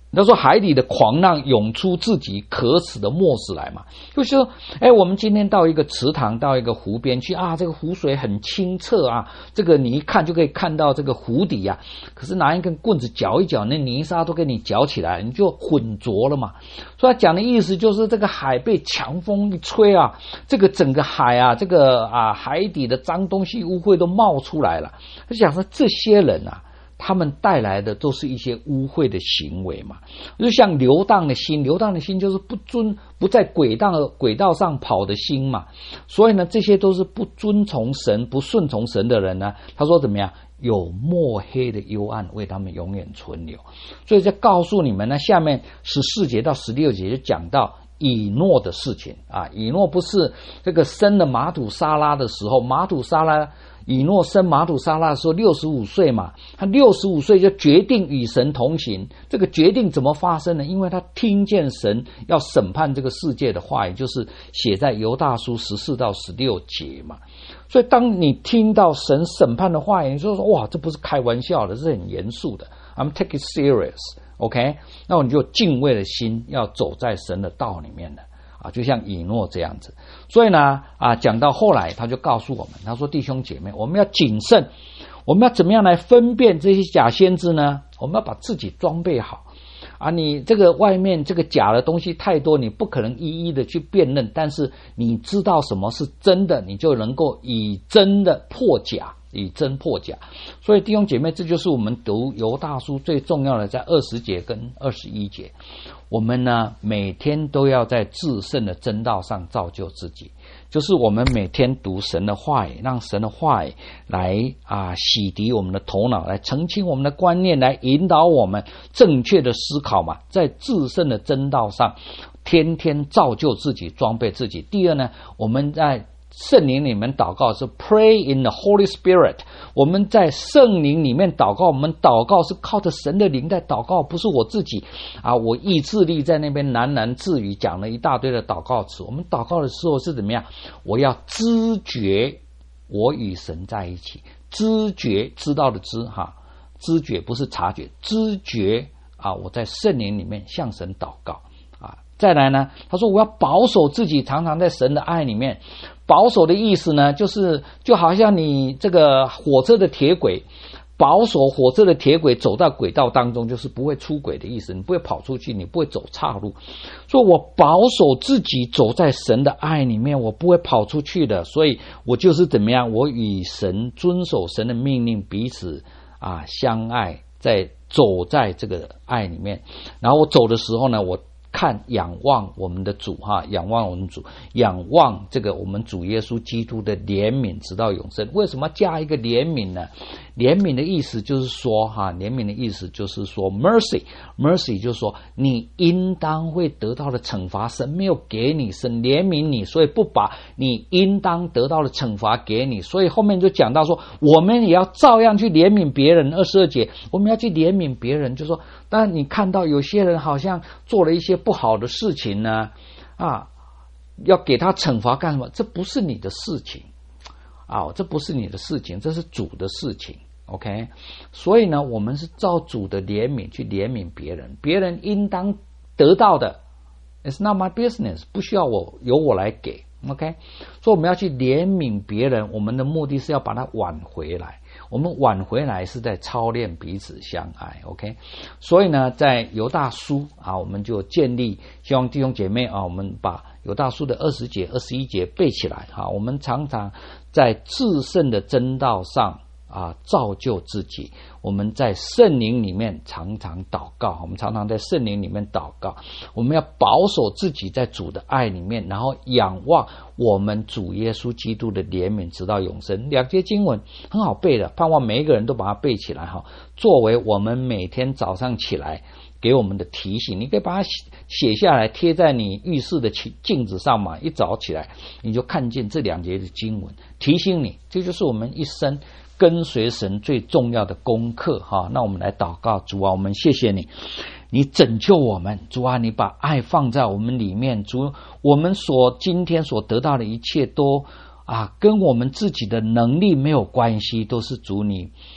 他说海里的狂浪涌出自己可耻的沫死来嘛，就是说，哎，我们今天到一个池塘，到一个湖边去啊，这个湖水很清澈啊，这个你一看就可以看到这个湖底啊，可是拿一根棍子搅一搅，那泥沙都给你搅起来，你就浑浊了嘛。所以他讲的意思就是这个海被强风一吹啊，这个整个海啊，这个啊海底的脏东西污秽都冒出来了。他讲说这些人啊，他们带来的都是一些污秽的行为嘛，就像流荡的心，流荡的心就是不遵不在轨道轨道上跑的心嘛。所以呢，这些都是不遵从神、不顺从神的人呢。他说怎么样？有墨黑的幽暗为他们永远存留。所以在告诉你们呢，下面十四节到十六节就讲到以诺的事情啊。以诺不是这个生了马土沙拉的时候，马土沙拉。以诺生马土沙拉的时候六十五岁嘛，他六十五岁就决定与神同行。这个决定怎么发生呢？因为他听见神要审判这个世界的话语，就是写在犹大书十四到十六节嘛。所以当你听到神审判的话语，你就说哇，这不是开玩笑的，这是很严肃的。I'm take it serious, OK？ 那你就敬畏的心要走在神的道里面的。啊，就像以诺这样子。所以呢，啊，讲到后来，他就告诉我们，他说弟兄姐妹，我们要谨慎，我们要怎么样来分辨这些假先知呢？我们要把自己装备好啊！你这个外面这个假的东西太多，你不可能一一的去辨认，但是你知道什么是真的，你就能够以真的破假。以真破假。所以弟兄姐妹，这就是我们读犹大书最重要的，在二十节跟二十一节，我们呢每天都要在至圣的真道上造就自己，就是我们每天读神的话语，让神的话语来啊洗涤我们的头脑，来澄清我们的观念，来引导我们正确的思考嘛，在至圣的真道上天天造就自己，装备自己。第二呢，我们在圣灵里面祷告是 pray in the Holy Spirit， 我们在圣灵里面祷告，我们祷告是靠着神的灵在祷告，不是我自己啊，我意志力在那边喃喃自语讲了一大堆的祷告词。我们祷告的时候是怎么样？我要知觉我与神在一起，知觉知道的知哈，知觉不是察觉，知觉啊，我在圣灵里面向神祷告啊。再来呢，他说我要保守自己，常常在神的爱里面。保守的意思呢，就是就好像你这个火车的铁轨，保守火车的铁轨走到轨道当中，就是不会出轨的意思，你不会跑出去，你不会走岔路。所以我保守自己走在神的爱里面，我不会跑出去的。所以我就是怎么样，我与神遵守神的命令，彼此啊相爱，在走在这个爱里面。然后我走的时候呢，我看仰望我们的主哈，仰望我们主，仰望这个我们主耶稣基督的怜悯直到永生。为什么加一个怜悯呢？怜悯的意思就是说哈，怜悯的意思就是说 mercy mercy 就是说你应当会得到的惩罚，神没有给你，神怜悯你，所以不把你应当得到的惩罚给你。所以后面就讲到说，我们也要照样去怜悯别人。二十二节我们要去怜悯别人，就是说当然你看到有些人好像做了一些不好的事情呢，啊，要给他惩罚干什么？这不是你的事情啊，这不是你的事情，这是主的事情。OK， 所以呢，我们是照主的怜悯去怜悯别人，别人应当得到的 ，It's not my business， 不需要我由我来给。OK， 所以我们要去怜悯别人，我们的目的是要把它挽回来。我们挽回来是在操练彼此相爱。OK， 所以呢，在犹大书啊，我们就建立，希望弟兄姐妹啊，我们把犹大书的二十节、二十一节背起来哈。我们常常在至圣的真道上啊，造就自己。我们在圣灵里面常常祷告，我们常常在圣灵里面祷告。我们要保守自己在主的爱里面，然后仰望我们主耶稣基督的怜悯直到永生。两节经文很好背的，盼望每一个人都把它背起来哈，作为我们每天早上起来给我们的提醒。你可以把它写下来，贴在你浴室的镜子上嘛，一早起来你就看见这两节的经文，提醒你，这就是我们一生跟随神最重要的功课哈。那我们来祷告，主啊，我们谢谢你，你拯救我们，主啊，你把爱放在我们里面，主，我们所今天所得到的一切都啊跟我们自己的能力没有关系，都是主你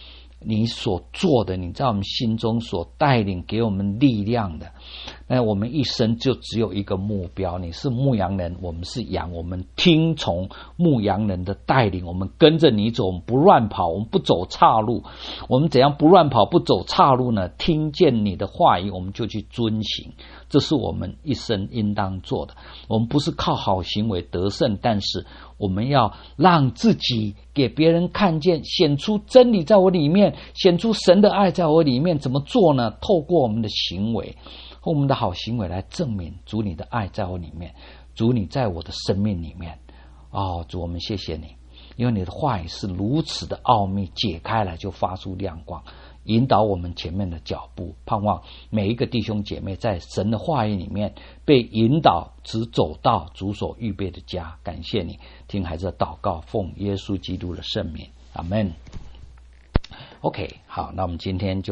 你所做的，你在我们心中所带领给我们力量的。那我们一生就只有一个目标，你是牧羊人，我们是羊，我们听从牧羊人的带领，我们跟着你走，我们不乱跑，我们不走岔路。我们怎样不乱跑不走岔路呢？听见你的话语，我们就去遵行，这是我们一生应当做的。我们不是靠好行为得胜，但是我们要让自己给别人看见，显出真理在我里面，显出神的爱在我里面。怎么做呢？透过我们的行为，我们的好行为来证明主你的爱在我里面，主你在我的生命里面。哦，主我们谢谢你，因为你的话语是如此的奥秘，解开来就发出亮光，引导我们前面的脚步。盼望每一个弟兄姐妹在神的话语里面被引导，只走到主所预备的家。感谢你，听孩子的祷告，奉耶稣基督的圣名，阿们。OK， 好，那我们今天就